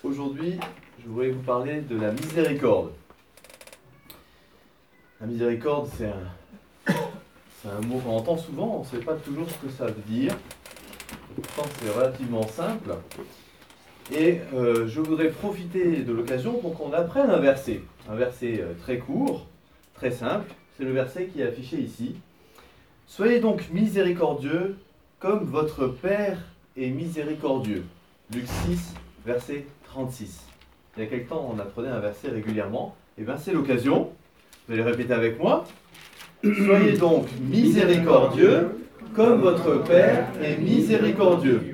Aujourd'hui, je voudrais vous parler de la miséricorde. La miséricorde, c'est un mot qu'on entend souvent, on ne sait pas toujours ce que ça veut dire. Pourtant, c'est relativement simple. Et je voudrais profiter de l'occasion pour qu'on apprenne un verset très court, très simple. C'est le verset qui est affiché ici. « Soyez donc miséricordieux comme votre Père est miséricordieux. » Luc 6, verset 36. Il y a quelque temps, on apprenait un verset régulièrement. Et bien, c'est l'occasion. Vous allez répéter avec moi. « Soyez donc miséricordieux comme votre Père est miséricordieux. »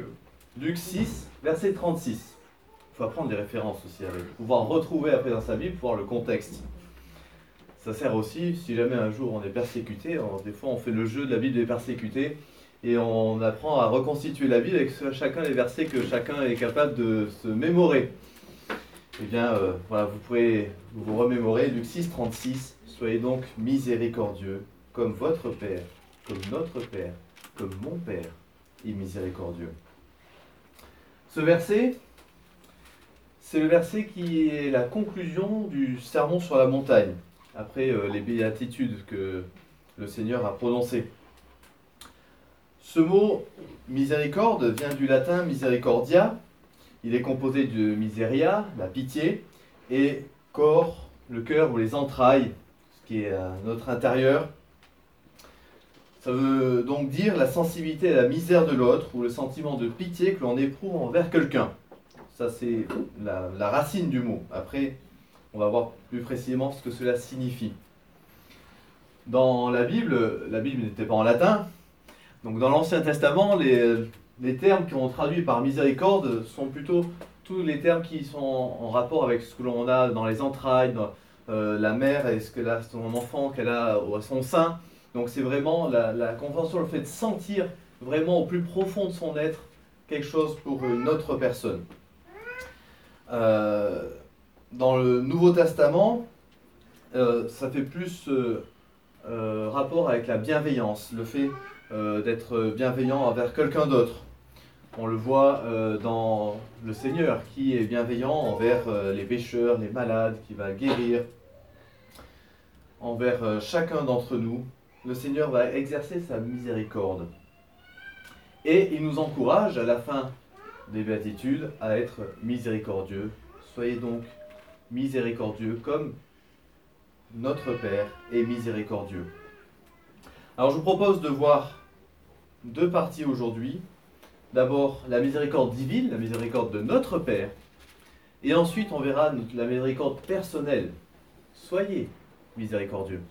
Luc 6, verset 36. Il faut apprendre des références aussi, avec pouvoir retrouver après dans sa Bible, pour voir le contexte. Ça sert aussi, si jamais un jour on est persécuté, des fois on fait le jeu de la Bible des persécutés, et on apprend à reconstituer la Bible avec chacun les versets que chacun est capable de se mémorer. Eh bien, voilà, vous pouvez vous remémorer Luc 6, 36. Soyez donc miséricordieux, comme votre Père, comme notre Père, comme mon Père est miséricordieux. Ce verset, c'est le verset qui est la conclusion du sermon sur la montagne, après les béatitudes que le Seigneur a prononcées. Ce mot miséricorde vient du latin misericordia. Il est composé de miseria, la pitié, et cor, le cœur ou les entrailles, ce qui est à notre intérieur. Ça veut donc dire la sensibilité à la misère de l'autre ou le sentiment de pitié que l'on éprouve envers quelqu'un. Ça, c'est la racine du mot. Après, on va voir plus précisément ce que cela signifie. Dans la Bible n'était pas en latin. Donc dans l'Ancien Testament, les termes qui ont traduit par miséricorde sont plutôt tous les termes qui sont en rapport avec ce que l'on a dans les entrailles, dans, la mère et ce qu'elle a son enfant qu'elle a à son sein. Donc c'est vraiment la compréhension, le fait de sentir vraiment au plus profond de son être quelque chose pour une autre personne. Dans le Nouveau Testament, ça fait plus rapport avec la bienveillance, le fait d'être bienveillant envers quelqu'un d'autre. On le voit dans le Seigneur qui est bienveillant envers les pécheurs, les malades, qui va guérir, envers chacun d'entre nous. Le Seigneur va exercer sa miséricorde. Et il nous encourage à la fin des béatitudes à être miséricordieux. Soyez donc miséricordieux comme notre Père est miséricordieux. Alors je vous propose de voir deux parties aujourd'hui. D'abord la miséricorde divine, la miséricorde de notre Père, et ensuite on verra la miséricorde personnelle. Soyez miséricordieux.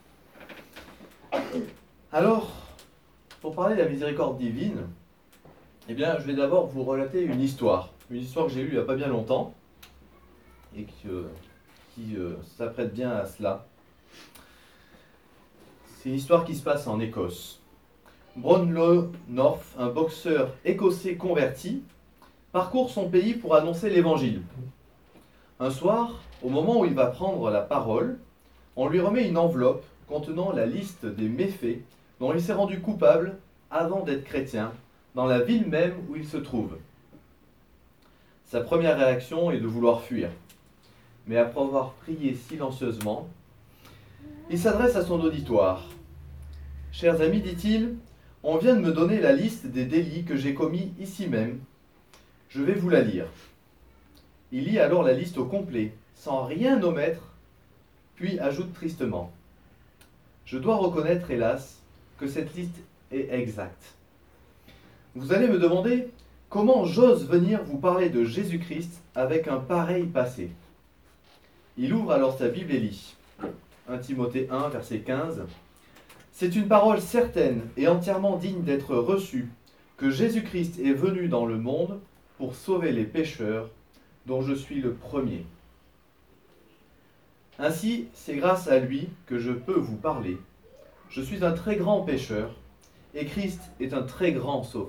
Alors, pour parler de la miséricorde divine, eh bien, je vais d'abord vous relater une histoire que j'ai lue il n'y a pas bien longtemps, et qui s'apprête bien à cela. C'est une histoire qui se passe en Écosse. Brownlow North, un boxeur écossais converti, parcourt son pays pour annoncer l'évangile. Un soir, au moment où il va prendre la parole, on lui remet une enveloppe contenant la liste des méfaits dont il s'est rendu coupable avant d'être chrétien, dans la ville même où il se trouve. Sa première réaction est de vouloir fuir. Mais après avoir prié silencieusement, il s'adresse à son auditoire. « Chers amis, dit-il, on vient de me donner la liste des délits que j'ai commis ici même. Je vais vous la lire. » Il lit alors la liste au complet, sans rien omettre, puis ajoute tristement. « Je dois reconnaître, hélas, que cette liste est exacte. Vous allez me demander comment j'ose venir vous parler de Jésus-Christ avec un pareil passé. » Il ouvre alors sa Bible et lit. 1 Timothée 1, verset 15. « C'est une parole certaine et entièrement digne d'être reçue, que Jésus-Christ est venu dans le monde pour sauver les pécheurs, dont je suis le premier. Ainsi, c'est grâce à lui que je peux vous parler. Je suis un très grand pécheur, et Christ est un très grand sauveur. »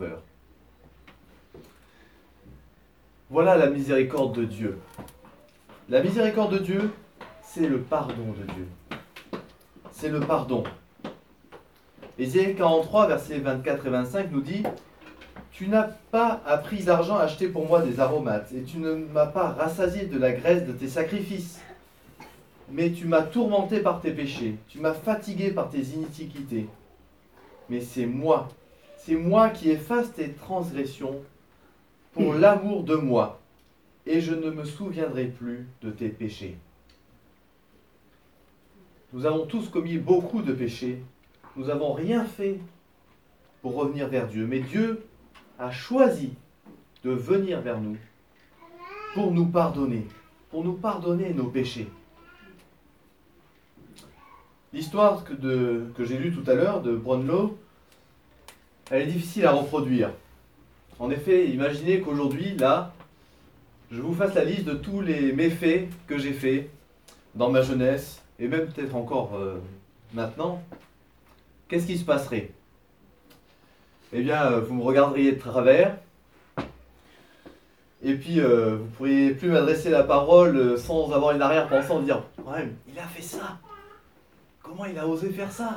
Voilà la miséricorde de Dieu. La miséricorde de Dieu, c'est le pardon de Dieu. C'est le pardon. Ésaïe 43, versets 24 et 25 nous dit Tu n'as pas appris l'argent à acheter pour moi des aromates, et tu ne m'as pas rassasié de la graisse de tes sacrifices. Mais tu m'as tourmenté par tes péchés, tu m'as fatigué par tes iniquités. Mais c'est moi qui efface tes transgressions pour l'amour de moi, et je ne me souviendrai plus de tes péchés. Nous avons tous commis beaucoup de péchés, nous n'avons rien fait pour revenir vers Dieu, mais Dieu a choisi de venir vers nous pour nous pardonner nos péchés. L'histoire que j'ai lue tout à l'heure de Brownlow, elle est difficile à reproduire. En effet, imaginez qu'aujourd'hui, là, je vous fasse la liste de tous les méfaits que j'ai faits dans ma jeunesse, et même peut-être encore maintenant. Qu'est-ce qui se passerait ? Eh bien, vous me regarderiez de travers, et puis vous ne pourriez plus m'adresser la parole sans avoir une arrière-pensée en disant « Ouais, il a fait ça ! Comment il a osé faire ça ?»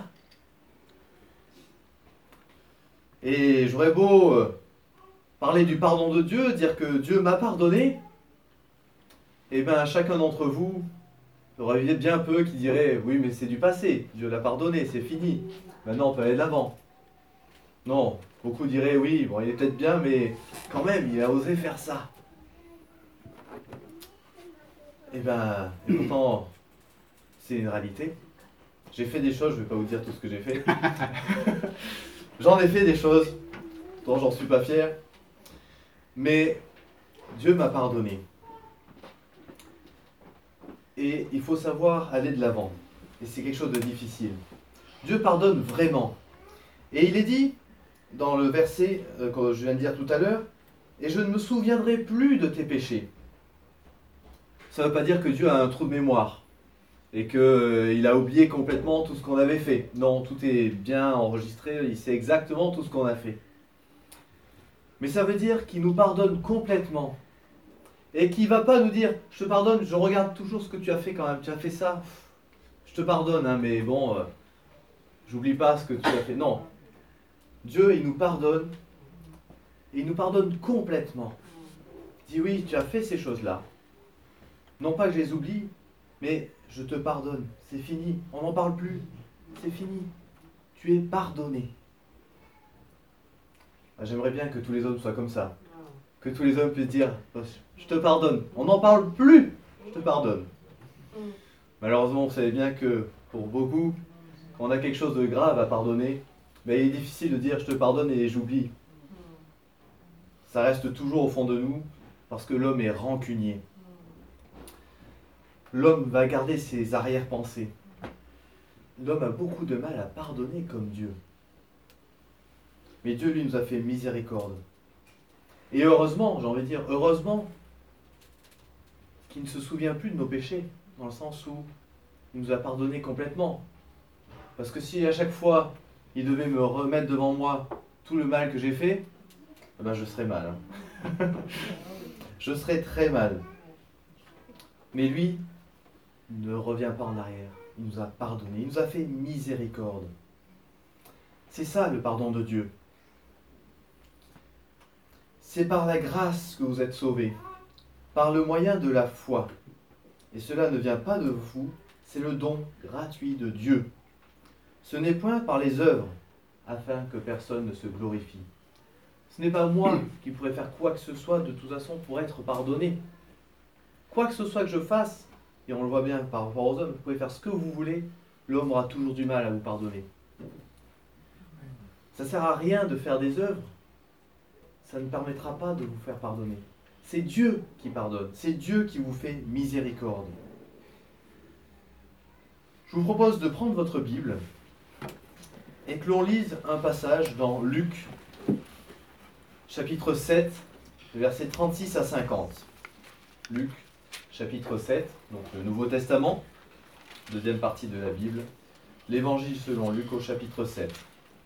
Et j'aurais beau parler du pardon de Dieu, dire que Dieu m'a pardonné, et bien chacun d'entre vous aurait bien peu qui dirait « Oui, mais c'est du passé, Dieu l'a pardonné, c'est fini, maintenant on peut aller de l'avant. » Non, beaucoup diraient « Oui, bon, il est peut-être bien, mais quand même, il a osé faire ça. » Et pourtant, c'est une réalité. J'ai fait des choses, je ne vais pas vous dire tout ce que j'ai fait. J'en ai fait des choses dont j'en suis pas fier. Mais Dieu m'a pardonné. Et il faut savoir aller de l'avant. Et c'est quelque chose de difficile. Dieu pardonne vraiment. Et il est dit, dans le verset que je viens de dire tout à l'heure, « Et je ne me souviendrai plus de tes péchés. » Ça ne veut pas dire que Dieu a un trou de mémoire et qu'il a oublié complètement tout ce qu'on avait fait. Non, tout est bien enregistré, il sait exactement tout ce qu'on a fait. Mais ça veut dire qu'il nous pardonne complètement. Et qu'il ne va pas nous dire « Je te pardonne, je regarde toujours ce que tu as fait quand même. Tu as fait ça, je te pardonne, hein, mais bon, j'oublie pas ce que tu as fait. » Non. Dieu, il nous pardonne. Et il nous pardonne complètement. Il dit « Oui, tu as fait ces choses-là. Non pas que je les oublie, mais je te pardonne. C'est fini. On n'en parle plus. C'est fini. Tu es pardonné. » J'aimerais bien que tous les hommes soient comme ça. Que tous les hommes puissent dire « Je te pardonne. » On n'en parle plus. Je te pardonne. Malheureusement, vous savez bien que pour beaucoup, quand on a quelque chose de grave à pardonner, il est difficile de dire « Je te pardonne et j'oublie. » Ça reste toujours au fond de nous parce que l'homme est rancunier. L'homme va garder ses arrière-pensées. L'homme a beaucoup de mal à pardonner comme Dieu. Mais Dieu, lui, nous a fait miséricorde. Et heureusement, j'ai envie de dire, heureusement, qu'il ne se souvient plus de nos péchés, dans le sens où il nous a pardonné complètement. Parce que si à chaque fois, il devait me remettre devant moi tout le mal que j'ai fait, je serais mal. Hein. Je serais très mal. Mais lui, il ne revient pas en arrière. Il nous a pardonné. Il nous a fait miséricorde. C'est ça le pardon de Dieu. C'est par la grâce que vous êtes sauvés, par le moyen de la foi. Et cela ne vient pas de vous, c'est le don gratuit de Dieu. Ce n'est point par les œuvres, afin que personne ne se glorifie. Ce n'est pas moi qui pourrais faire quoi que ce soit de toute façon pour être pardonné. Quoi que ce soit que je fasse, et on le voit bien par rapport aux hommes, vous pouvez faire ce que vous voulez, l'homme aura toujours du mal à vous pardonner. Ça ne sert à rien de faire des œuvres, ça ne permettra pas de vous faire pardonner. C'est Dieu qui pardonne, c'est Dieu qui vous fait miséricorde. Je vous propose de prendre votre Bible et que l'on lise un passage dans Luc, chapitre 7, versets 36 à 50. Luc, chapitre 7, donc le Nouveau Testament, deuxième partie de la Bible, l'Évangile selon Luc au chapitre 7.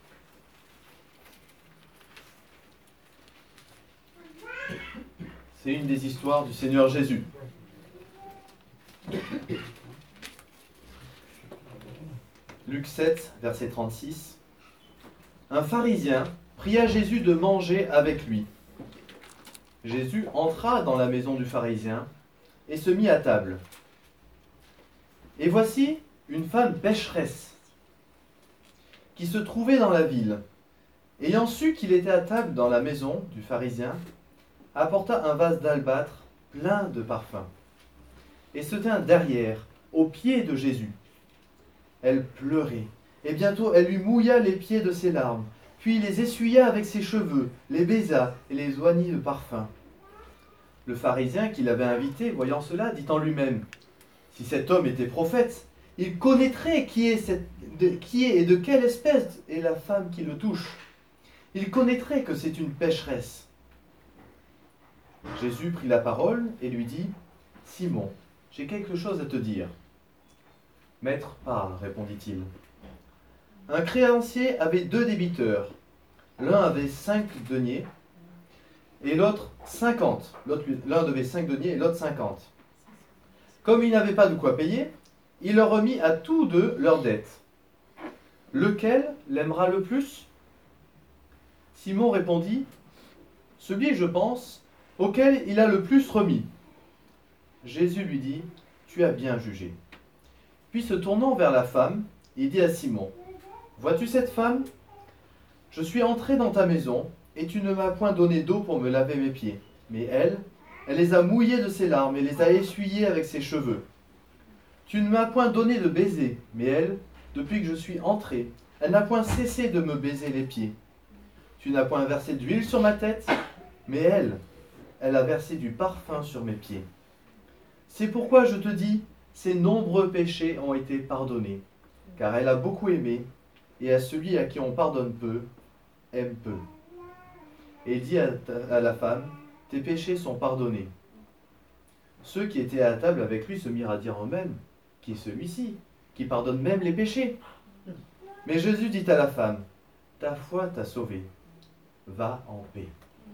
C'est une des histoires du Seigneur Jésus. Luc 7, verset 36. Un pharisien pria Jésus de manger avec lui. Jésus entra dans la maison du pharisien et se mit à table. Et voici une femme pécheresse qui se trouvait dans la ville. Ayant su qu'il était à table dans la maison du pharisien, apporta un vase d'albâtre plein de parfums et se tint derrière, aux pieds de Jésus. Elle pleurait, et bientôt elle lui mouilla les pieds de ses larmes, puis les essuya avec ses cheveux, les baisa et les oignit de parfum. Le pharisien qui l'avait invité, voyant cela, dit en lui-même, « Si cet homme était prophète, il connaîtrait qui est et de quelle espèce est la femme qui le touche. Il connaîtrait que c'est une pécheresse. » Jésus prit la parole et lui dit, « Simon, j'ai quelque chose à te dire. » « Maître, parle, répondit-il. Un créancier avait 2 débiteurs. L'un avait 5 deniers et l'autre 50. L'un devait 5 deniers et l'autre 50. Comme ils n'avaient pas de quoi payer, il leur remit à tous 2 leurs dettes. Lequel l'aimera le plus ? Simon répondit, « Celui, je pense, auquel il a le plus remis. » Jésus lui dit, « Tu as bien jugé. » Puis se tournant vers la femme, il dit à Simon, « Vois-tu cette femme ? Je suis entré dans ta maison, et tu ne m'as point donné d'eau pour me laver mes pieds. Mais elle les a mouillés de ses larmes et les a essuyés avec ses cheveux. Tu ne m'as point donné de baiser, mais elle, depuis que je suis entré, elle n'a point cessé de me baiser les pieds. Tu n'as point versé d'huile sur ma tête, mais elle a versé du parfum sur mes pieds. C'est pourquoi je te dis, ses nombreux péchés ont été pardonnés, car elle a beaucoup aimé, et à celui à qui on pardonne peu, aime peu. » Et il dit à la femme, « Tes péchés sont pardonnés. » Ceux qui étaient à table avec lui se mirent à dire eux-mêmes, « Qui est celui-ci, qui pardonne même les péchés ?» Mais Jésus dit à la femme, « Ta foi t'a sauvée, va en paix. »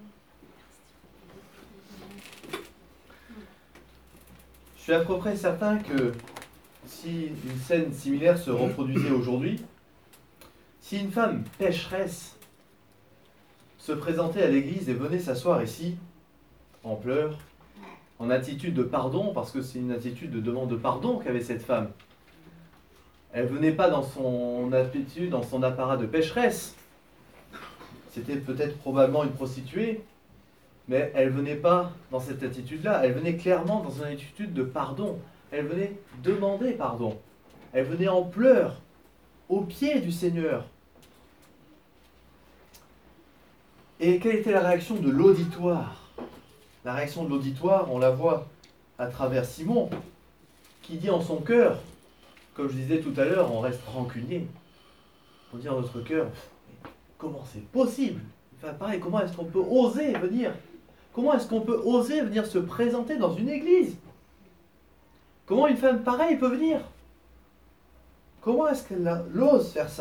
Je suis à peu près certain que si une scène similaire se reproduisait aujourd'hui, si une femme pécheresse se présentait à l'église et venait s'asseoir ici, en pleurs, en attitude de pardon, parce que c'est une attitude de demande de pardon qu'avait cette femme. Elle venait pas dans son attitude, dans son apparat de pécheresse. C'était peut-être probablement une prostituée, mais elle venait pas dans cette attitude-là. Elle venait clairement dans une attitude de pardon. Elle venait demander pardon. Elle venait en pleurs, aux pieds du Seigneur. Et quelle était la réaction de l'auditoire ? La réaction de l'auditoire, on la voit à travers Simon, qui dit en son cœur, comme je disais tout à l'heure, on reste rancunier. On dit en notre cœur, comment c'est possible ? Enfin, pareil, comment est-ce qu'on peut oser venir ? Comment est-ce qu'on peut oser venir se présenter dans une église ? Comment une femme pareille peut venir ? Comment est-ce qu'elle ose faire ça ?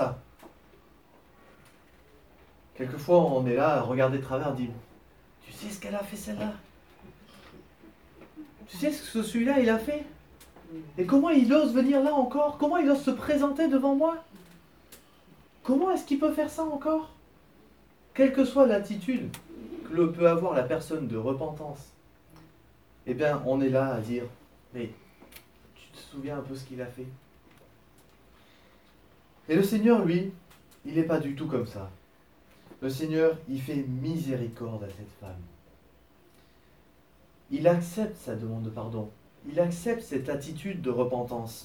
Quelquefois, on est là à regarder de travers, on dit, tu sais ce qu'elle a fait celle-là ? Tu sais ce que celui-là, il a fait ? Et comment il ose venir là encore ? Comment il ose se présenter devant moi ? Comment est-ce qu'il peut faire ça encore ? Quelle que soit l'attitude que peut avoir la personne de repentance, eh bien, on est là à dire, mais tu te souviens un peu ce qu'il a fait ? Et le Seigneur, lui, il n'est pas du tout comme ça. Le Seigneur, il fait miséricorde à cette femme. Il accepte sa demande de pardon. Il accepte cette attitude de repentance.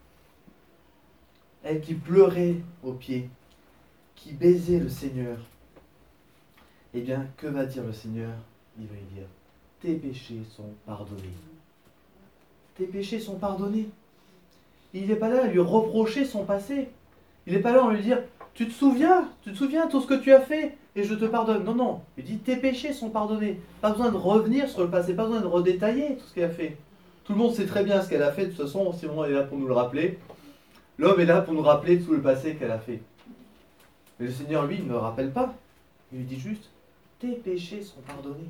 Elle qui pleurait aux pieds, qui baisait le Seigneur. Eh bien, que va dire le Seigneur ? Il va lui dire, tes péchés sont pardonnés. Tes péchés sont pardonnés. Il n'est pas là à lui reprocher son passé. Il n'est pas là à lui dire, tu te souviens tout ce que tu as fait et je te pardonne. Non, non. Il dit, tes péchés sont pardonnés. Pas besoin de revenir sur le passé, pas besoin de redétailler tout ce qu'elle a fait. Tout le monde sait très bien ce qu'elle a fait. De toute façon, Simon est là pour nous le rappeler. L'homme est là pour nous rappeler tout le passé qu'elle a fait. Mais le Seigneur, lui, il ne le rappelle pas. Il lui dit juste, tes péchés sont pardonnés.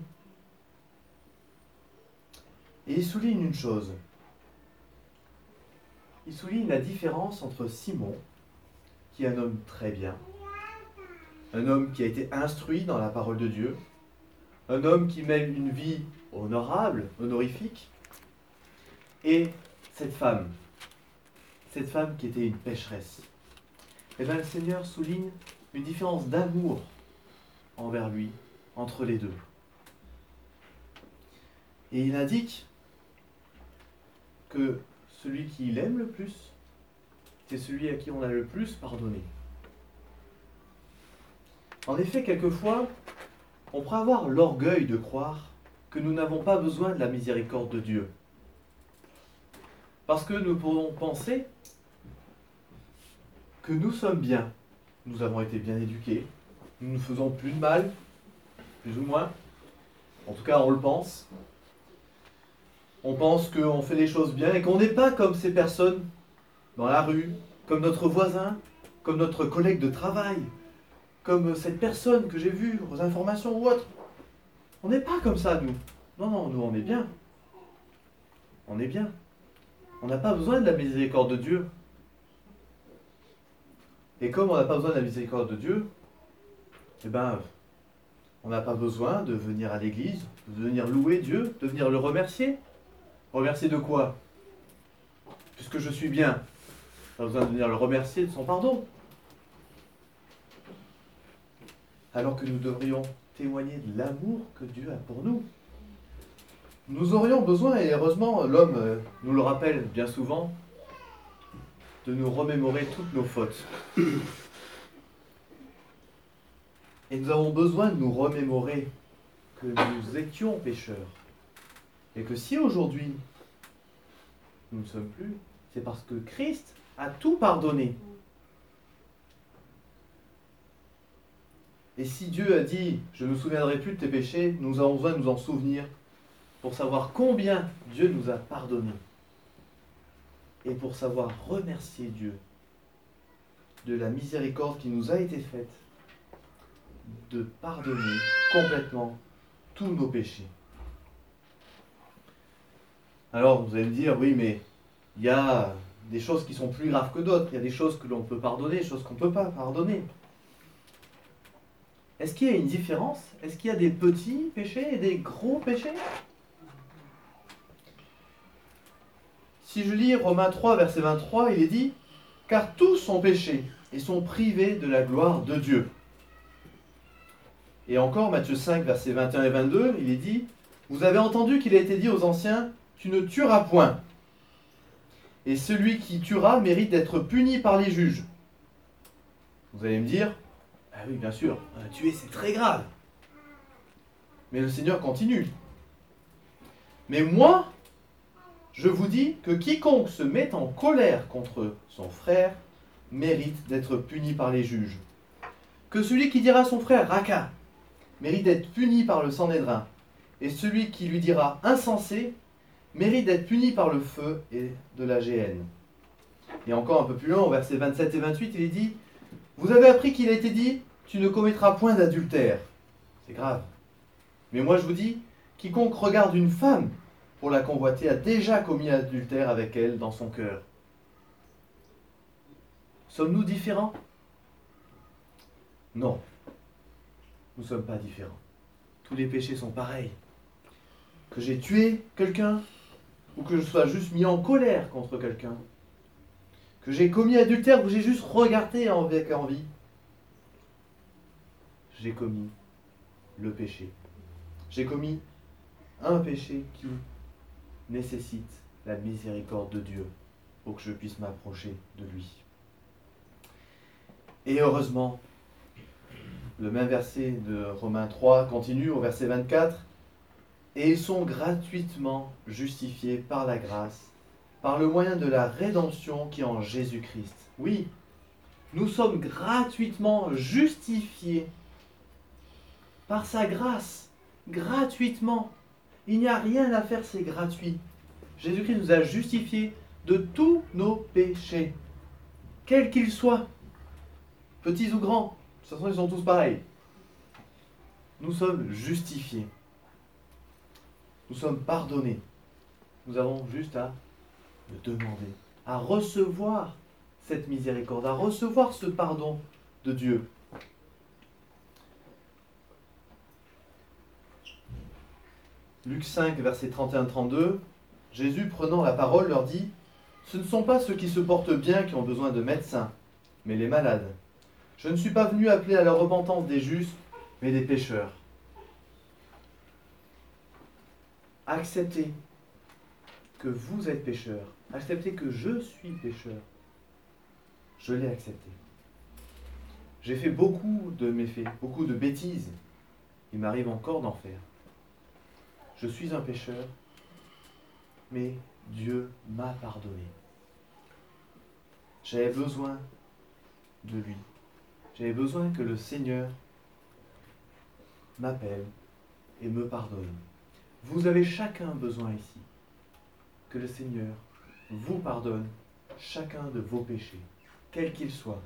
Et il souligne une chose. Il souligne la différence entre Simon, qui est un homme très bien, un homme qui a été instruit dans la parole de Dieu, un homme qui mène une vie honorable, honorifique, et cette femme qui était une pécheresse. Et bien le Seigneur souligne une différence d'amour envers lui, entre les deux. Et il indique que celui qui l'aime le plus, c'est celui à qui on a le plus pardonné. En effet, quelquefois, on pourrait avoir l'orgueil de croire que nous n'avons pas besoin de la miséricorde de Dieu. Parce que nous pourrons penser que nous sommes bien. Nous avons été bien éduqués, nous ne faisons plus de mal, plus ou moins. En tout cas, on le pense. On pense qu'on fait les choses bien et qu'on n'est pas comme ces personnes dans la rue, comme notre voisin, comme notre collègue de travail, comme cette personne que j'ai vue aux informations ou autre. On n'est pas comme ça, nous. Non, nous on est bien. On est bien. On n'a pas besoin de la miséricorde de Dieu. Et comme on n'a pas besoin de la miséricorde de Dieu, eh ben, on n'a pas besoin de venir à l'église, de venir louer Dieu, de venir le remercier. Remercier de quoi? Puisque je suis bien, pas besoin de venir le remercier de son pardon. Alors que nous devrions témoigner de l'amour que Dieu a pour nous. Nous aurions besoin, et heureusement l'homme nous le rappelle bien souvent, de nous remémorer toutes nos fautes. Et nous avons besoin de nous remémorer que nous étions pécheurs. Et que si aujourd'hui nous ne sommes plus, c'est parce que Christ a tout pardonné. Et si Dieu a dit « Je ne me souviendrai plus de tes péchés », nous avons besoin de nous en souvenir pour savoir combien Dieu nous a pardonné. Et pour savoir remercier Dieu de la miséricorde qui nous a été faite de pardonner complètement tous nos péchés. Alors vous allez me dire, oui mais il y a des choses qui sont plus graves que d'autres, il y a des choses que l'on peut pardonner, des choses qu'on ne peut pas pardonner. Est-ce qu'il y a une différence? Est-ce qu'il y a des petits péchés et des gros péchés? Si je lis Romains 3, verset 23, il est dit « Car tous ont péché et sont privés de la gloire de Dieu. » Et encore, Matthieu 5, versets 21 et 22, il est dit « Vous avez entendu qu'il a été dit aux anciens, tu ne tueras point. Et celui qui tuera mérite d'être puni par les juges. » Vous allez me dire, ah oui, bien sûr, tuer c'est très grave. Mais le Seigneur continue. Mais moi, je vous dis que quiconque se met en colère contre son frère mérite d'être puni par les juges. Que celui qui dira à son frère Raka mérite d'être puni par le Sanhédrin, et celui qui lui dira insensé mérite d'être puni par le feu et de la géhenne. Et encore un peu plus loin, au verset 27 et 28, il est dit « Vous avez appris qu'il a été dit, tu ne commettras point d'adultère. » C'est grave. Mais moi je vous dis, quiconque regarde une femme pour la convoiter a déjà commis adultère avec elle dans son cœur. Sommes-nous différents? Non. Nous ne sommes pas différents. Tous les péchés sont pareils. Que j'ai tué quelqu'un, ou que je sois juste mis en colère contre quelqu'un, que j'ai commis adultère ou j'ai juste regardé avec envie, j'ai commis le péché. J'ai commis un péché qui nécessite la miséricorde de Dieu pour que je puisse m'approcher de lui. Et heureusement, le même verset de Romains 3 continue au verset 24. Et ils sont gratuitement justifiés par la grâce, par le moyen de la rédemption qui est en Jésus-Christ. Oui, nous sommes gratuitement justifiés par sa grâce, gratuitement. Il n'y a rien à faire, c'est gratuit. Jésus-Christ nous a justifiés de tous nos péchés, quels qu'ils soient, petits ou grands. De toute façon, ils sont tous pareils. Nous sommes justifiés. Nous sommes pardonnés. Nous avons juste à le demander, à recevoir cette miséricorde, à recevoir ce pardon de Dieu. Luc 5, versets 31-32, Jésus, prenant la parole, leur dit « Ce ne sont pas ceux qui se portent bien qui ont besoin de médecins, mais les malades. Je ne suis pas venu appeler à la repentance des justes, mais des pécheurs. » Acceptez que vous êtes pécheur. Acceptez que je suis pécheur. Je l'ai accepté. J'ai fait beaucoup de méfaits, beaucoup de bêtises. Il m'arrive encore d'en faire. Je suis un pécheur, mais Dieu m'a pardonné. J'avais besoin de lui. J'avais besoin que le Seigneur m'appelle et me pardonne. Vous avez chacun besoin ici que le Seigneur vous pardonne chacun de vos péchés, quels qu'ils soient.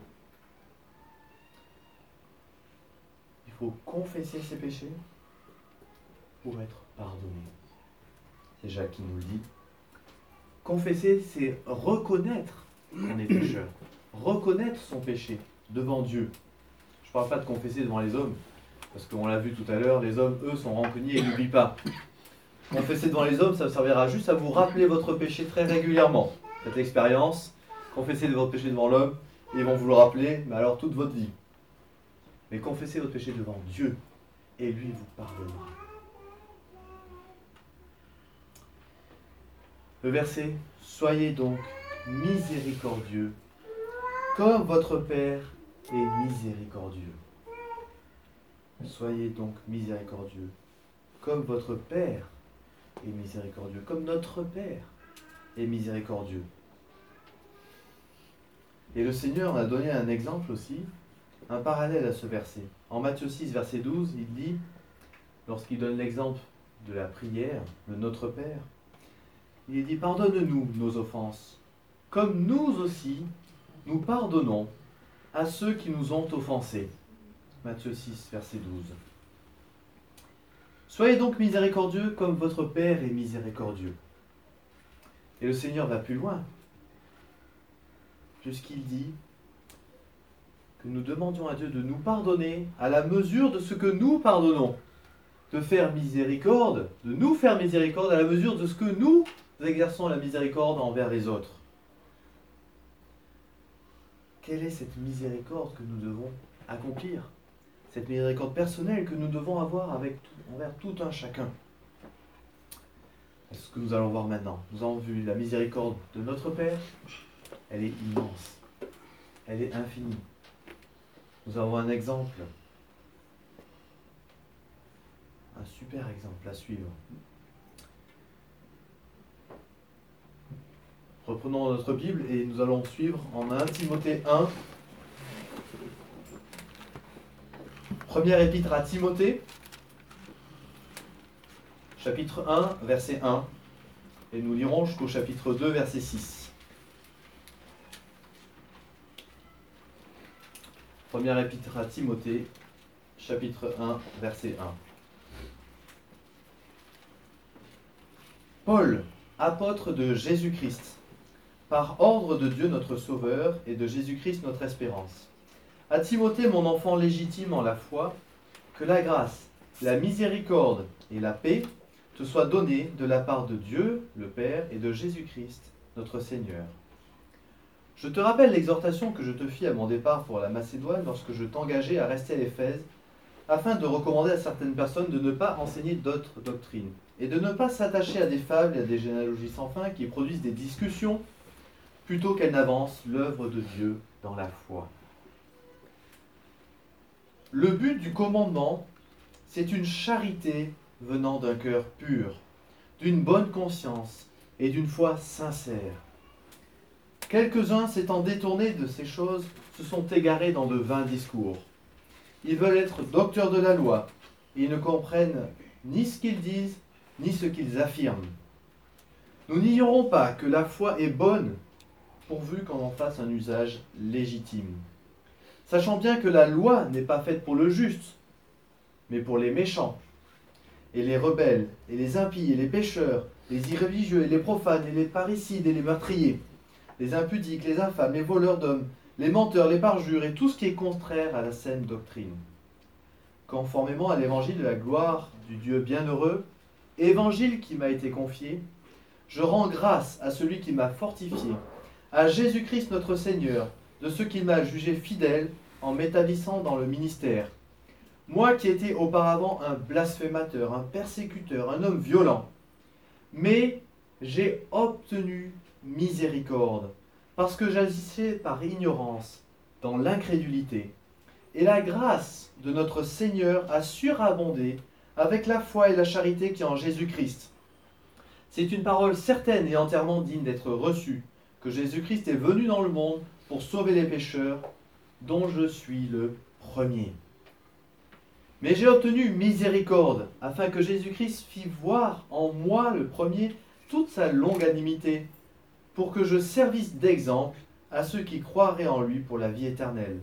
Il faut confesser ses péchés pour être pardonné. C'est Jacques qui nous le dit. Confesser, c'est reconnaître qu'on est pécheur. Reconnaître son péché devant Dieu. Je ne parle pas de confesser devant les hommes, parce qu'on l'a vu tout à l'heure, les hommes, eux, sont rancuniers et n'oublient pas. Confesser devant les hommes, ça servira juste à vous rappeler votre péché très régulièrement. Cette expérience, confesser votre péché devant l'homme, ils vont vous le rappeler, mais alors toute votre vie. Mais confessez votre péché devant Dieu, et lui vous pardonnera. Le verset « Soyez donc miséricordieux, comme votre Père est miséricordieux. » Soyez donc miséricordieux, comme votre Père est miséricordieux, comme notre Père est miséricordieux. Et le Seigneur a donné un exemple aussi, un parallèle à ce verset. En Matthieu 6, verset 12, il dit, lorsqu'il donne l'exemple de la prière, le Notre Père, il dit « Pardonne-nous nos offenses, comme nous aussi, nous pardonnons à ceux qui nous ont offensés. » Matthieu 6, verset 12. Soyez donc miséricordieux comme votre Père est miséricordieux. Et le Seigneur va plus loin, puisqu'il dit que nous demandions à Dieu de nous pardonner à la mesure de ce que nous pardonnons. De faire miséricorde, de nous faire miséricorde à la mesure de ce que nous exerçons la miséricorde envers les autres. Quelle est cette miséricorde que nous devons accomplir ? Cette miséricorde personnelle que nous devons avoir envers tout un chacun. C'est ce que nous allons voir maintenant. Nous avons vu la miséricorde de notre Père. Elle est immense. Elle est infinie. Nous avons un exemple. Un super exemple à suivre. Reprenons notre Bible et nous allons suivre en 1 Timothée 1. Première épître à Timothée, chapitre 1, verset 1. Et nous lirons jusqu'au chapitre 2, verset 6. Première épître à Timothée, chapitre 1, verset 1. Paul, apôtre de Jésus-Christ, par ordre de Dieu notre Sauveur et de Jésus-Christ notre espérance. À Timothée, mon enfant légitime en la foi, que la grâce, la miséricorde et la paix te soient données de la part de Dieu, le Père, et de Jésus-Christ, notre Seigneur. Je te rappelle l'exhortation que je te fis à mon départ pour la Macédoine lorsque je t'engageai à rester à Éphèse, afin de recommander à certaines personnes de ne pas enseigner d'autres doctrines, et de ne pas s'attacher à des fables et à des généalogies sans fin qui produisent des discussions, plutôt qu'elles n'avancent l'œuvre de Dieu dans la foi. Le but du commandement, c'est une charité venant d'un cœur pur, d'une bonne conscience et d'une foi sincère. Quelques-uns s'étant détournés de ces choses se sont égarés dans de vains discours. Ils veulent être docteurs de la loi et ils ne comprennent ni ce qu'ils disent ni ce qu'ils affirment. Nous n'ignorons pas que la foi est bonne pourvu qu'on en fasse un usage légitime. Sachant bien que la loi n'est pas faite pour le juste, mais pour les méchants, et les rebelles, et les impies, et les pécheurs, les irréligieux, et les profanes, et les parricides, et les meurtriers, les impudiques, les infâmes, les voleurs d'hommes, les menteurs, les parjures, et tout ce qui est contraire à la saine doctrine. Conformément à l'évangile de la gloire du Dieu bienheureux, évangile qui m'a été confié, je rends grâce à celui qui m'a fortifié, à Jésus-Christ notre Seigneur, de ce qu'il m'a jugé fidèle en m'établissant dans le ministère. Moi qui étais auparavant un blasphémateur, un persécuteur, un homme violent, mais j'ai obtenu miséricorde, parce que j'agissais par ignorance, dans l'incrédulité. Et la grâce de notre Seigneur a surabondé avec la foi et la charité qui est en Jésus-Christ. C'est une parole certaine et entièrement digne d'être reçue, que Jésus-Christ est venu dans le monde pour sauver les pécheurs, dont je suis le premier. Mais j'ai obtenu miséricorde, afin que Jésus-Christ fît voir en moi le premier toute sa longanimité, pour que je servisse d'exemple à ceux qui croiraient en lui pour la vie éternelle.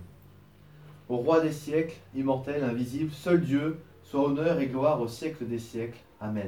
Au roi des siècles, immortel, invisible, seul Dieu, soit honneur et gloire au siècle des siècles. Amen.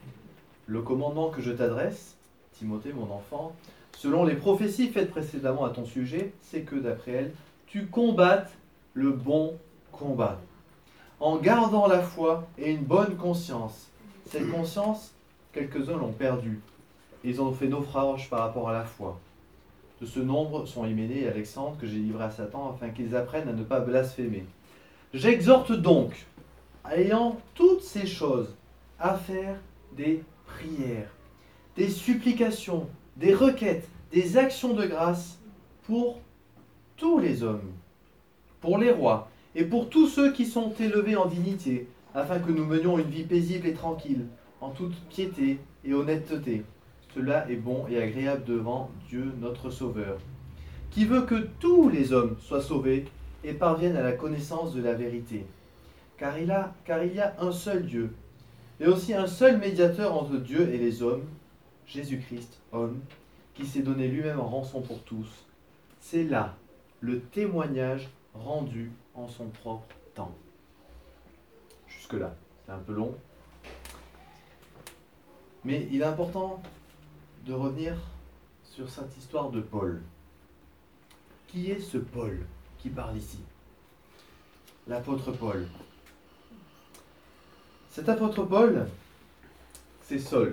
Le commandement que je t'adresse, Timothée, mon enfant, selon les prophéties faites précédemment à ton sujet, c'est que, d'après elles, tu combattes le bon combat, en gardant la foi et une bonne conscience. Cette conscience, quelques-uns l'ont perdue. Ils ont fait naufrage par rapport à la foi. De ce nombre sont Hyménée et Alexandre, que j'ai livrés à Satan, afin qu'ils apprennent à ne pas blasphémer. J'exhorte donc, ayant toutes ces choses, à faire des prières, des supplications, des requêtes, des actions de grâce pour tous les hommes, pour les rois, et pour tous ceux qui sont élevés en dignité, afin que nous menions une vie paisible et tranquille, en toute piété et honnêteté. Cela est bon et agréable devant Dieu notre Sauveur, qui veut que tous les hommes soient sauvés et parviennent à la connaissance de la vérité. Car il y a un seul Dieu, et aussi un seul médiateur entre Dieu et les hommes, Jésus-Christ, homme, qui s'est donné lui-même en rançon pour tous. C'est là le témoignage rendu en son propre temps. Jusque-là, c'est un peu long. Mais il est important de revenir sur cette histoire de Paul. Qui est ce Paul qui parle ici? L'apôtre Paul. Cet apôtre Paul, c'est Saul.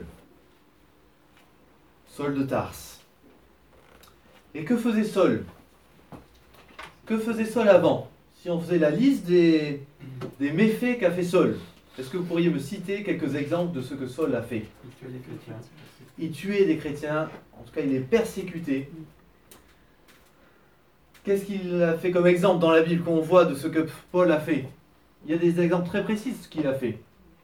Saul de Tarse. Et que faisait Saul? Que faisait Saul avant? Si on faisait la liste des méfaits qu'a fait Saul, est-ce que vous pourriez me citer quelques exemples de ce que Saul a fait? Il tuait des chrétiens. Il tuait des chrétiens, en tout cas il les persécutait. Qu'est-ce qu'il a fait comme exemple dans la Bible qu'on voit de ce que Paul a fait? Il y a des exemples très précis de ce qu'il a fait.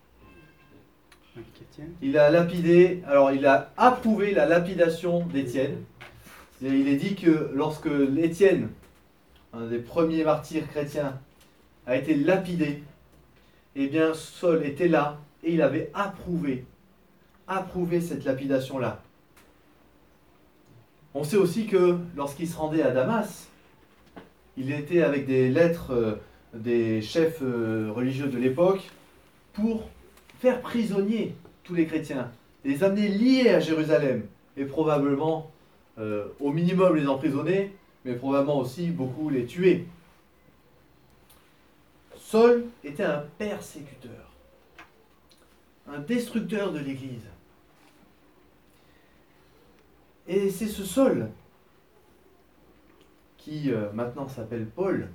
Il a lapidé, alors il a approuvé la lapidation d'Étienne. Il est dit que lorsque Étienne, un des premiers martyrs chrétiens, a été lapidé, eh bien Saul était là et il avait approuvé cette lapidation-là. On sait aussi que lorsqu'il se rendait à Damas, il était avec des lettres des chefs religieux de l'époque pour faire prisonnier tous les chrétiens, les amener liés à Jérusalem, et probablement, au minimum les emprisonner, mais probablement aussi beaucoup les tuer. Saul était un persécuteur, un destructeur de l'Église. Et c'est ce Saul qui maintenant s'appelle Paul.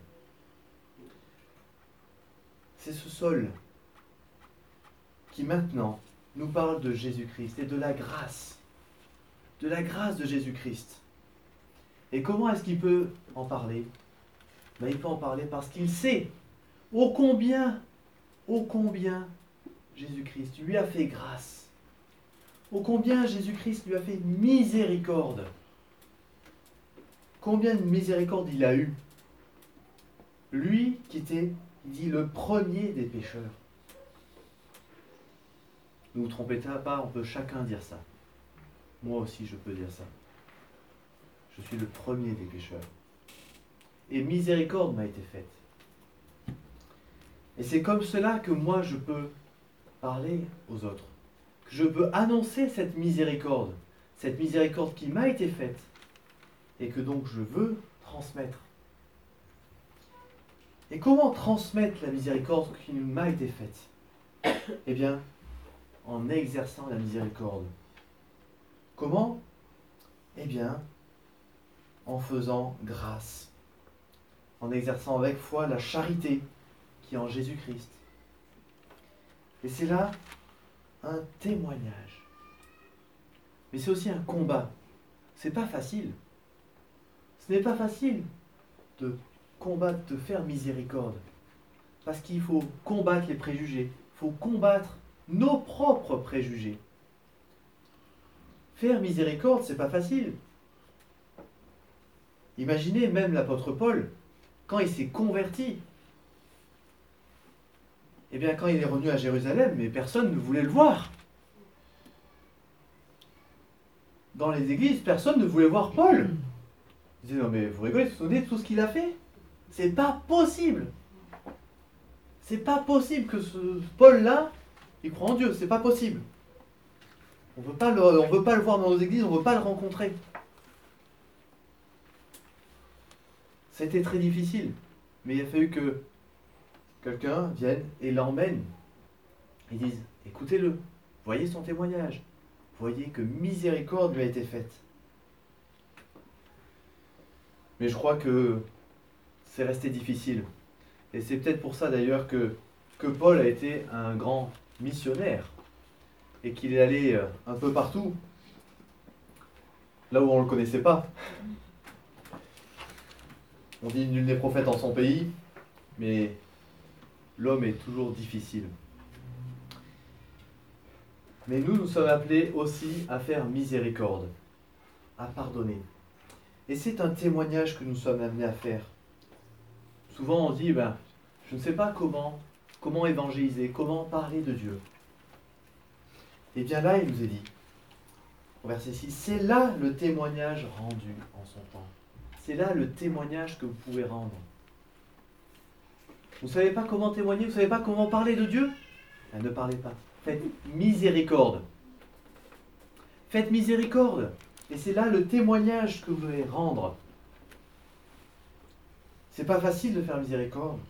C'est ce Saul qui maintenant nous parle de Jésus-Christ et de la grâce de Jésus-Christ. Et comment est-ce qu'il peut en parler? Il peut en parler parce qu'il sait ô combien Jésus-Christ lui a fait grâce, ô combien Jésus-Christ lui a fait miséricorde, combien de miséricorde il a eu, lui qui était, il dit, le premier des pécheurs. Ne vous trompez pas, on peut chacun dire ça. Moi aussi je peux dire ça. Je suis le premier des pécheurs. Et miséricorde m'a été faite. Et c'est comme cela que moi je peux parler aux autres. Que je peux annoncer cette miséricorde qui m'a été faite et que donc je veux transmettre. Et comment transmettre la miséricorde qui m'a été faite? Eh bien, en exerçant la miséricorde. Comment? Eh bien, en faisant grâce, en exerçant avec foi la charité qui est en Jésus-Christ. Et c'est là un témoignage. Mais c'est aussi un combat. C'est pas facile. Ce n'est pas facile de combattre, de faire miséricorde. Parce qu'il faut combattre les préjugés. Il faut combattre nos propres préjugés. Faire miséricorde, c'est pas facile. Imaginez même l'apôtre Paul, quand il s'est converti. Eh bien, quand il est revenu à Jérusalem, mais personne ne voulait le voir. Dans les églises, personne ne voulait voir Paul. Ils disaient, non mais vous rigolez, vous vous souvenez de tout ce qu'il a fait? C'est pas possible. C'est pas possible que ce Paul-là, il croit en Dieu, c'est pas possible. On veut pas le voir dans nos églises, on veut pas le rencontrer. C'était très difficile, mais il a fallu que quelqu'un vienne et l'emmène. Ils disent, écoutez-le, voyez son témoignage, voyez que miséricorde lui a été faite. Mais je crois que c'est resté difficile. Et c'est peut-être pour ça d'ailleurs que Paul a été un grand missionnaire et qu'il est allé un peu partout, là où on ne le connaissait pas. On dit nul n'est prophète en son pays, mais l'homme est toujours difficile. Mais nous sommes appelés aussi à faire miséricorde, à pardonner. Et c'est un témoignage que nous sommes amenés à faire. Souvent on dit, je ne sais pas comment évangéliser, comment parler de Dieu. Et bien là, il nous est dit, au verset 6, c'est là le témoignage rendu en son temps. C'est là le témoignage que vous pouvez rendre. Vous ne savez pas comment témoigner, vous ne savez pas comment parler de Dieu? Ne parlez pas. Faites miséricorde. Faites miséricorde. Et c'est là le témoignage que vous devez rendre. C'est pas facile de faire miséricorde.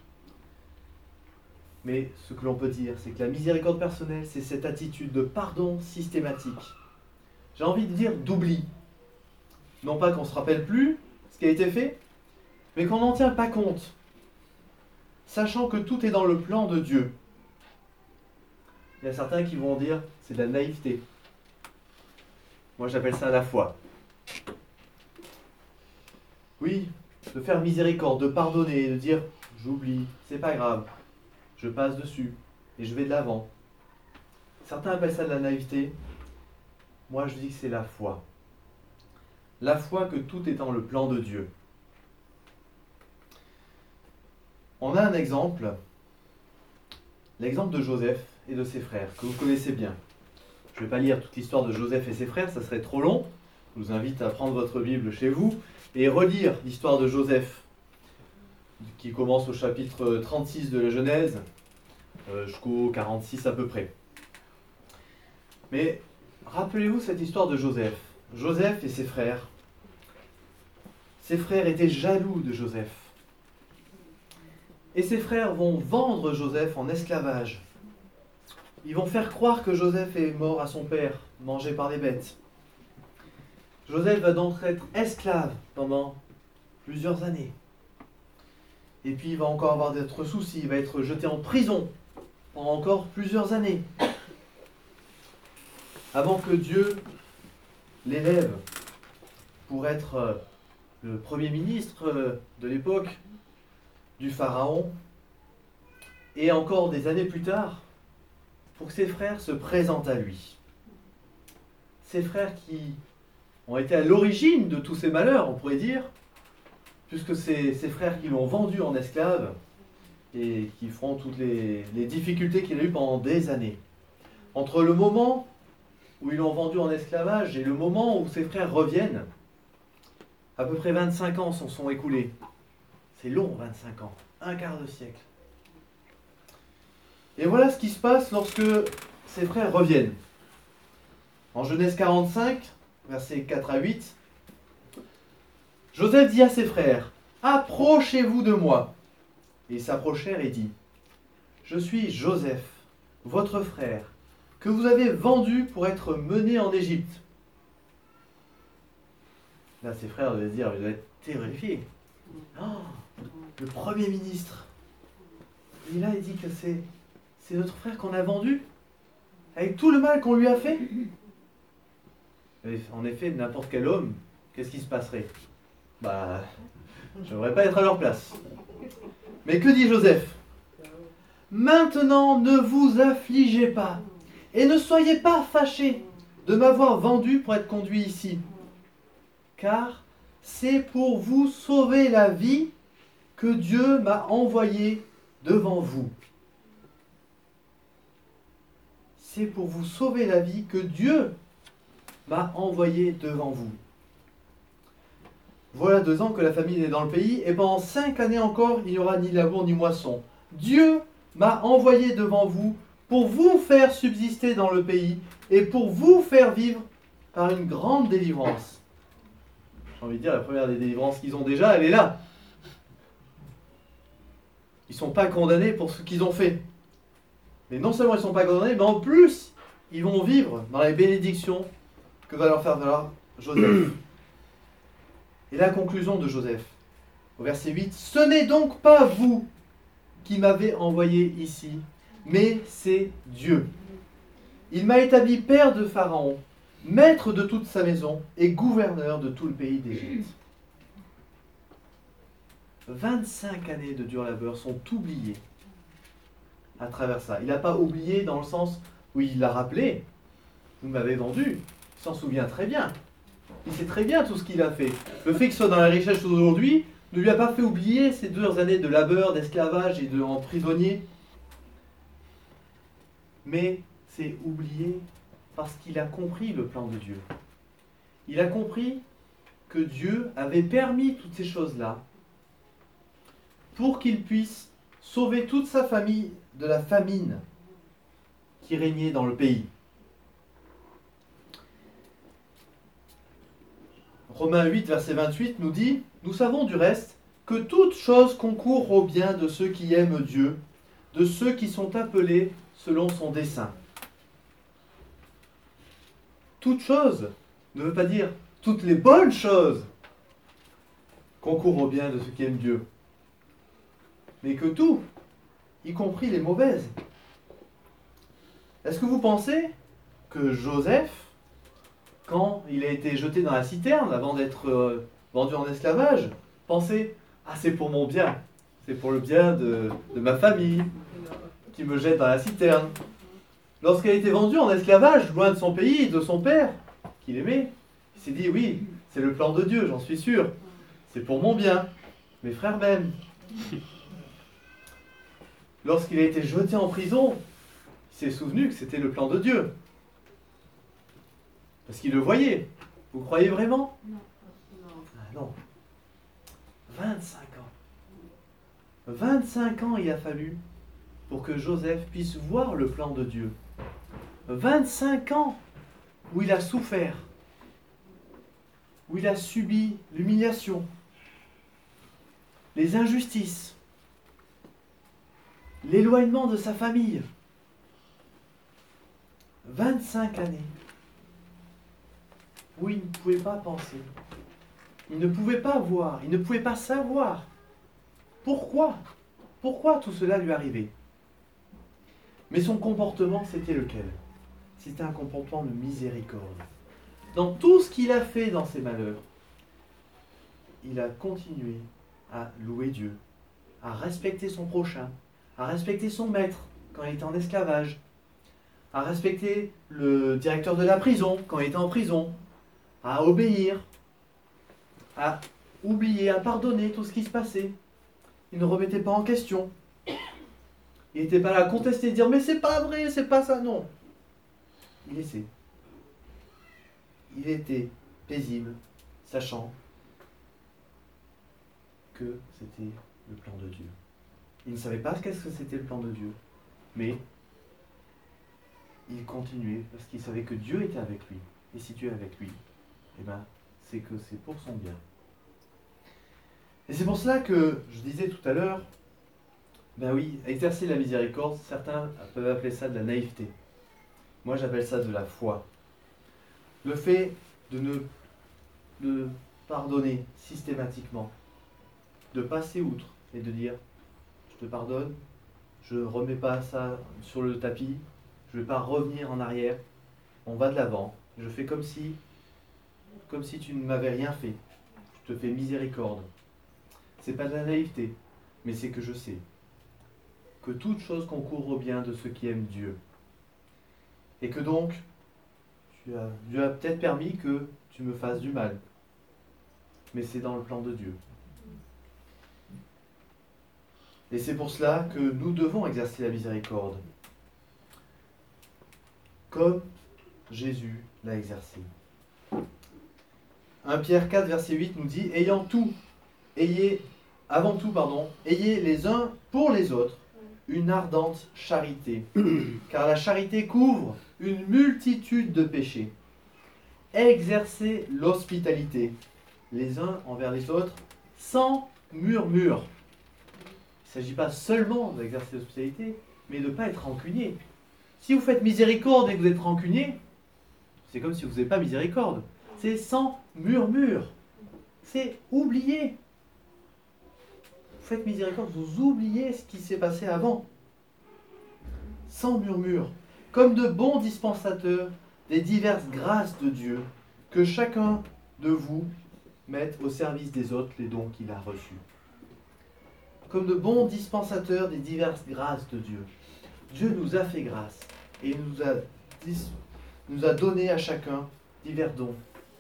Mais ce que l'on peut dire, c'est que la miséricorde personnelle, c'est cette attitude de pardon systématique. J'ai envie de dire d'oubli. Non pas qu'on ne se rappelle plus ce qui a été fait, mais qu'on n'en tient pas compte. Sachant que tout est dans le plan de Dieu. Il y a certains qui vont dire, c'est de la naïveté. Moi j'appelle ça la foi. Oui, de faire miséricorde, de pardonner, de dire, j'oublie, c'est pas grave, je passe dessus, et je vais de l'avant. Certains appellent ça de la naïveté. Moi je dis que c'est la foi. La foi que tout est dans le plan de Dieu. On a un exemple, l'exemple de Joseph et de ses frères, que vous connaissez bien. Je ne vais pas lire toute l'histoire de Joseph et ses frères, ça serait trop long. Je vous invite à prendre votre Bible chez vous et relire l'histoire de Joseph, qui commence au chapitre 36 de la Genèse, jusqu'au 46 à peu près. Mais rappelez-vous cette histoire de Joseph. Joseph et ses frères. Ses frères étaient jaloux de Joseph. Et ses frères vont vendre Joseph en esclavage. Ils vont faire croire que Joseph est mort à son père, mangé par les bêtes. Joseph va donc être esclave pendant plusieurs années. Et puis il va encore avoir d'autres soucis, il va être jeté en prison pendant encore plusieurs années. Avant que Dieu l'élève pour être le premier ministre de l'époque du Pharaon, et encore des années plus tard, pour que ses frères se présentent à lui. Ses frères qui ont été à l'origine de tous ces malheurs, on pourrait dire, puisque c'est ses frères qui l'ont vendu en esclave et qui feront toutes les difficultés qu'il a eues pendant des années. Entre le moment où ils l'ont vendu en esclavage et le moment où ses frères reviennent, à peu près 25 ans s'en sont écoulés. C'est long, 25 ans, un quart de siècle. Et voilà ce qui se passe lorsque ses frères reviennent. En Genèse 45, versets 4 à 8, Joseph dit à ses frères, « Approchez-vous de moi. » Et ils s'approchèrent et dit, « Je suis Joseph, votre frère, que vous avez vendu pour être mené en Égypte. Là, ses frères devaient se dire, ils doivent être terrifiés. Oh, le Premier ministre. Et là, il dit que c'est notre frère qu'on a vendu, avec tout le mal qu'on lui a fait. Et en effet, n'importe quel homme, qu'est-ce qui se passerait? Je n'aimerais pas être à leur place. Mais que dit Joseph? Maintenant, ne vous affligez pas, et ne soyez pas fâchés de m'avoir vendu pour être conduit ici, car c'est pour vous sauver la vie que Dieu m'a envoyé devant vous. C'est pour vous sauver la vie que Dieu m'a envoyé devant vous. Voilà 2 ans que la famine est dans le pays, et pendant 5 années encore, il n'y aura ni labour ni moisson. Dieu m'a envoyé devant vous pour vous faire subsister dans le pays et pour vous faire vivre par une grande délivrance. J'ai envie de dire, la première des délivrances qu'ils ont déjà, elle est là. Ils ne sont pas condamnés pour ce qu'ils ont fait. Mais non seulement ils ne sont pas condamnés, mais en plus, ils vont vivre dans les bénédictions que va leur faire valoir Joseph. Et la conclusion de Joseph, au verset 8, « Ce n'est donc pas vous qui m'avez envoyé ici, mais c'est Dieu. Il m'a établi père de Pharaon, maître de toute sa maison et gouverneur de tout le pays d'Égypte. » 25 années de dur labeur sont oubliées à travers ça. Il n'a pas oublié dans le sens où il l'a rappelé. Vous m'avez vendu. Il s'en souvient très bien. Il sait très bien tout ce qu'il a fait. Le fait qu'il soit dans la richesse aujourd'hui ne lui a pas fait oublier ces 2 années de labeur, d'esclavage et en prisonnier. Mais c'est oublié parce qu'il a compris le plan de Dieu. Il a compris que Dieu avait permis toutes ces choses-là pour qu'il puisse sauver toute sa famille de la famine qui régnait dans le pays. Romains 8, verset 28 nous dit « Nous savons du reste que toute chose concourt au bien de ceux qui aiment Dieu, de ceux qui sont appelés selon son dessein. » Toute chose ne veut pas dire toutes les bonnes choses concourent au bien de ceux qui aiment Dieu, mais que tout, y compris les mauvaises. Est-ce que vous pensez que Joseph, quand il a été jeté dans la citerne avant d'être vendu en esclavage, pensait « Ah, c'est pour mon bien, c'est pour le bien de ma famille qui me jette dans la citerne. » Lorsqu'il a été vendu en esclavage, loin de son pays et de son père, qu'il aimait, il s'est dit « Oui, c'est le plan de Dieu, j'en suis sûr. C'est pour mon bien. Mes frères m'aiment. » Lorsqu'il a été jeté en prison, il s'est souvenu que c'était le plan de Dieu. Parce qu'il le voyait. Vous croyez vraiment? Ah non. 25 ans. 25 ans il a fallu pour que Joseph puisse voir le plan de Dieu. 25 ans où il a souffert, où il a subi l'humiliation, les injustices, l'éloignement de sa famille. 25 années où il ne pouvait pas penser, il ne pouvait pas voir, il ne pouvait pas savoir pourquoi tout cela lui arrivait. Mais son comportement, c'était lequel? C'était un comportement de miséricorde. Dans tout ce qu'il a fait dans ses malheurs, il a continué à louer Dieu, à respecter son prochain, à respecter son maître quand il était en esclavage, à respecter le directeur de la prison quand il était en prison, à obéir, à oublier, à pardonner tout ce qui se passait. Il ne remettait pas en question. Il n'était pas là à contester, dire « Mais c'est pas vrai, c'est pas ça, non !» Il laissait. Il était paisible, sachant que c'était le plan de Dieu. Il ne savait pas qu'est-ce que c'était le plan de Dieu, mais il continuait parce qu'il savait que Dieu était avec lui. Et si Dieu est avec lui, eh ben, c'est que c'est pour son bien. Et c'est pour cela que je disais tout à l'heure, ben oui, exercer la miséricorde, certains peuvent appeler ça de la naïveté. Moi, j'appelle ça de la foi. Le fait de pardonner systématiquement, de passer outre et de dire « je te pardonne, je ne remets pas ça sur le tapis, je ne vais pas revenir en arrière, on va de l'avant, je fais comme si tu ne m'avais rien fait, je te fais miséricorde. » C'est pas de la naïveté, mais c'est que je sais que toute chose concourt au bien de ceux qui aiment Dieu. Et que donc, Dieu a peut-être permis que tu me fasses du mal, mais c'est dans le plan de Dieu. Et c'est pour cela que nous devons exercer la miséricorde, comme Jésus l'a exercé. 1 Pierre 4, verset 8 nous dit « ayez les uns pour les autres une ardente charité, car la charité couvre une multitude de péchés. Exercez l'hospitalité, les uns envers les autres, sans murmure. » Il ne s'agit pas seulement d'exercer l'hospitalité, mais de ne pas être rancunier. Si vous faites miséricorde et que vous êtes rancunier, c'est comme si vous n'avez pas miséricorde. C'est sans murmure. C'est oublier. Vous faites miséricorde, vous oubliez ce qui s'est passé avant. Sans murmure. Comme de bons dispensateurs des diverses grâces de Dieu, que chacun de vous mette au service des autres les dons qu'il a reçus. Comme de bons dispensateurs des diverses grâces de Dieu. Dieu nous a fait grâce et nous a donné à chacun divers dons.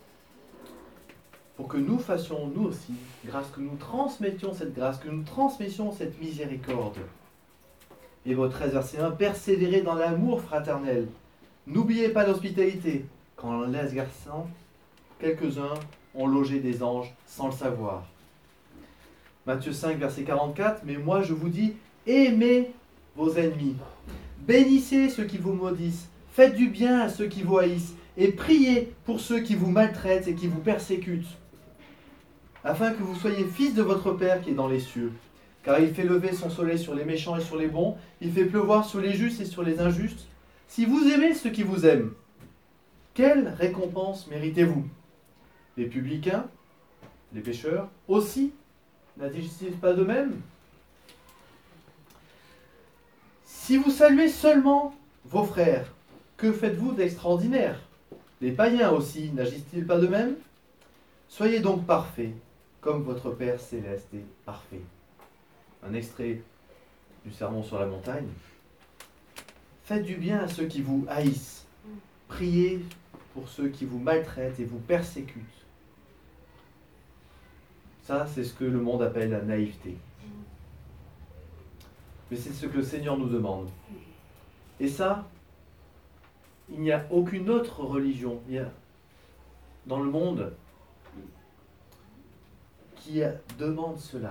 Pour que nous fassions nous aussi grâce, que nous transmettions cette grâce, que nous transmettions cette miséricorde. Et votre 13, verset 1, persévérez dans l'amour fraternel. N'oubliez pas l'hospitalité, quand en l'exerçant, quelques-uns ont logé des anges sans le savoir. Matthieu 5, verset 44, mais moi je vous dis, aimez vos ennemis, bénissez ceux qui vous maudissent, faites du bien à ceux qui vous haïssent, et priez pour ceux qui vous maltraitent et qui vous persécutent, afin que vous soyez fils de votre Père qui est dans les cieux. Car il fait lever son soleil sur les méchants et sur les bons, il fait pleuvoir sur les justes et sur les injustes. Si vous aimez ceux qui vous aiment, quelle récompense méritez-vous? Les publicains, les pécheurs, aussi, n'agissent-ils pas de même? Si vous saluez seulement vos frères, que faites-vous d'extraordinaire? Les païens aussi, n'agissent-ils pas de même? Soyez donc parfaits, comme votre Père céleste est parfait. Un extrait du Sermon sur la montagne. Faites du bien à ceux qui vous haïssent. Priez pour ceux qui vous maltraitent et vous persécutent. Ça, c'est ce que le monde appelle la naïveté. Mais c'est ce que le Seigneur nous demande. Et ça, il n'y a aucune autre religion dans le monde qui demande cela.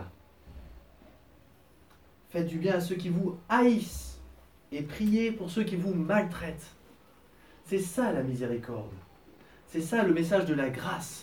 Faites du bien à ceux qui vous haïssent et priez pour ceux qui vous maltraitent. C'est ça la miséricorde. C'est ça le message de la grâce.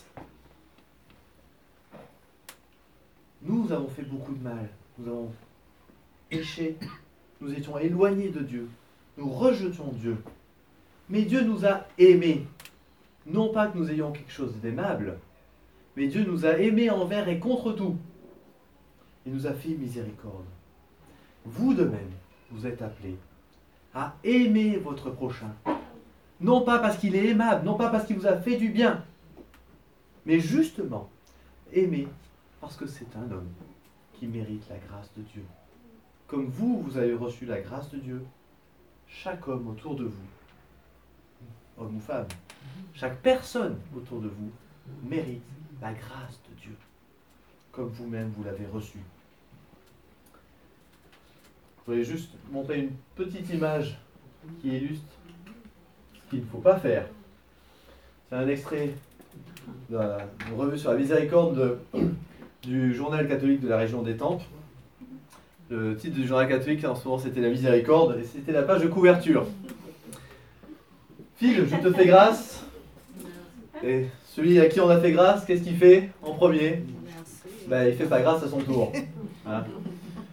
Nous avons fait beaucoup de mal. Nous avons péché. Nous étions éloignés de Dieu. Nous rejetions Dieu. Mais Dieu nous a aimés. Non pas que nous ayons quelque chose d'aimable, mais Dieu nous a aimés envers et contre tout. Il nous a fait miséricorde. Vous de même, vous êtes appelés à aimer votre prochain. Non pas parce qu'il est aimable, non pas parce qu'il vous a fait du bien, mais justement, aimer parce que c'est un homme qui mérite la grâce de Dieu. Comme vous avez reçu la grâce de Dieu, chaque homme autour de vous, homme ou femme, chaque personne autour de vous mérite la grâce de Dieu, comme vous-même vous l'avez reçue. Je voulais juste montrer une petite image qui illustre ce qu'il ne faut pas faire. C'est un extrait d'une revue sur la miséricorde du journal catholique de la région d'Étampes. Le titre du journal catholique en ce moment c'était la miséricorde et c'était la page de couverture. Phil, je te fais grâce. Et celui à qui on a fait grâce, qu'est-ce qu'il fait en premier? Il ne fait pas grâce à son tour. Hein?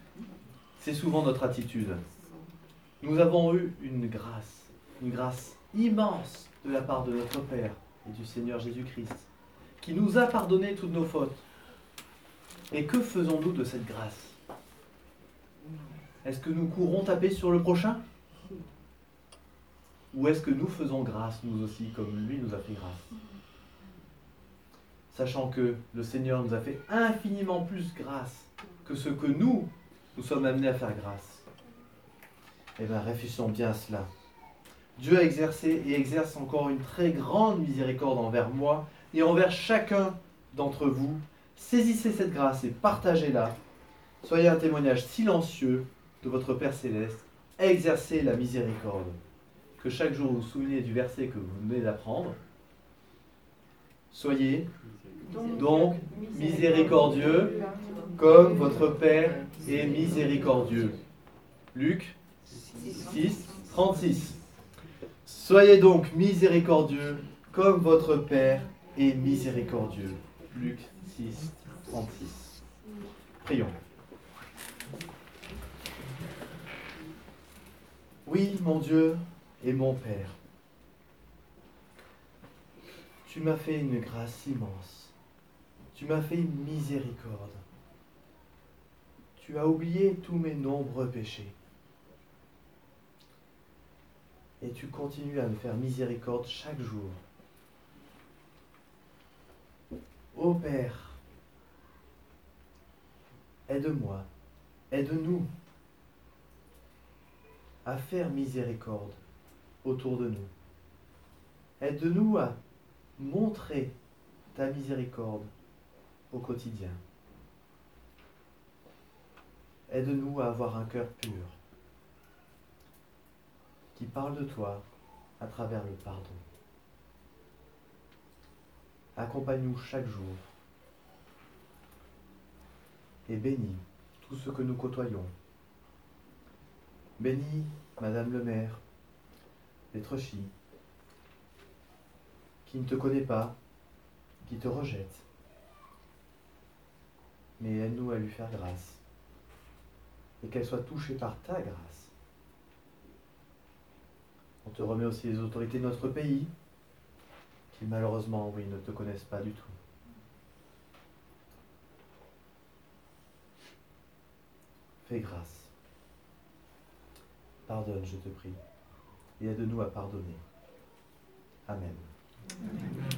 C'est souvent notre attitude. Nous avons eu une grâce immense de la part de notre Père et du Seigneur Jésus-Christ, qui nous a pardonné toutes nos fautes. Et que faisons-nous de cette grâce? Est-ce que nous courons taper sur le prochain? Ou est-ce que nous faisons grâce, nous aussi, comme lui nous a fait grâce? Sachant que le Seigneur nous a fait infiniment plus grâce que ce que nous sommes amenés à faire grâce. Eh bien, réfléchissons bien à cela. Dieu a exercé et exerce encore une très grande miséricorde envers moi et envers chacun d'entre vous. Saisissez cette grâce et partagez-la. Soyez un témoignage silencieux de votre Père Céleste. Exercez la miséricorde. Que chaque jour vous vous souveniez du verset que vous venez d'apprendre. Soyez donc miséricordieux comme votre Père est miséricordieux. Luc 6, 36. Soyez donc miséricordieux comme votre Père est miséricordieux. Luc 6, 36. Prions. Oui, mon Dieu et mon Père, tu m'as fait une grâce immense. Tu m'as fait une miséricorde. Tu as oublié tous mes nombreux péchés. Et tu continues à me faire miséricorde chaque jour. Ô Père, aide-moi, aide-nous à faire miséricorde autour de nous. Aide-nous à montrer ta miséricorde au quotidien. Aide-nous à avoir un cœur pur qui parle de toi à travers le pardon. Accompagne-nous chaque jour et bénis tous ceux que nous côtoyons. Bénis Madame le maire d'Étrechy, qui ne te connaît pas, qui te rejette. Mais aide-nous à lui faire grâce et qu'elle soit touchée par ta grâce. On te remet aussi les autorités de notre pays, qui malheureusement, oui, ne te connaissent pas du tout. Fais grâce. Pardonne, je te prie, et aide-nous à pardonner. Amen.